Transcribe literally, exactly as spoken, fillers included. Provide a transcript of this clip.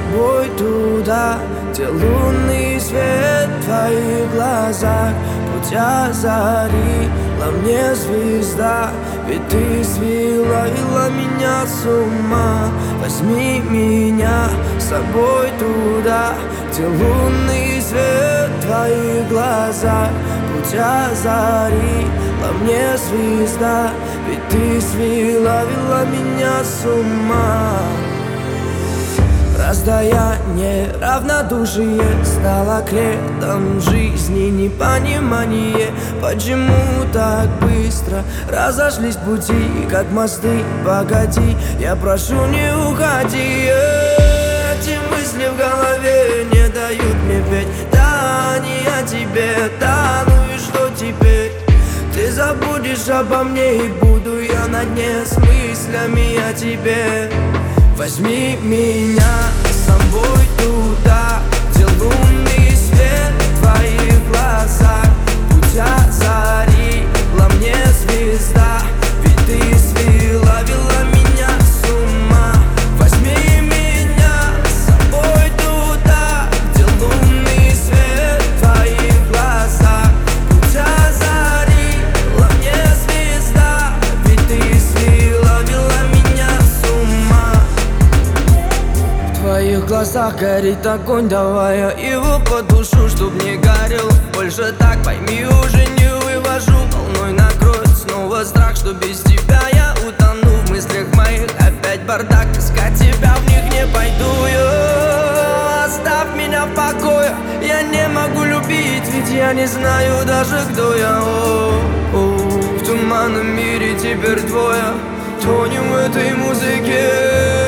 собой туда, где лунный свет в твоих глазах. Путь озарила мне звезда, ведь ты свела, вела меня с ума. Возьми меня с собой туда, где лунный свет в твоих глазах. Путь озарила мне звезда, ведь ты свела, вела меня с ума. Раздаяние, равнодушие стало кредом жизни. Непонимание, почему так быстро разошлись пути, как мосты. Погоди, я прошу, не уходи. Эти мысли в голове не дают мне петь. Да, не о тебе, да, ну и что теперь? Ты забудешь обо мне, и буду я на дне с мыслями о тебе. Возьми меня с собой туда, где лунный свет в твоих глазах. Путь озарила мне звезда, ведь ты свела, вела меня с ума. Возьми меня с собой туда, где лунный свет в твоих глазах. Путь озарила мне звезда, ведь ты свела, вела меня с ума. В твоих глазах горит огонь, давай я его потушу, чтоб не горел больше так. Пойми, уже не вывожу, волной накроет снова страх, что без тебя я утону. В мыслях моих опять бардак, искать тебя в них не пойду я. Оставь меня в покое, я не могу любить, ведь я не знаю даже, кто я. О-о-о. В туманном мире теперь двое, тонем в этой музыке.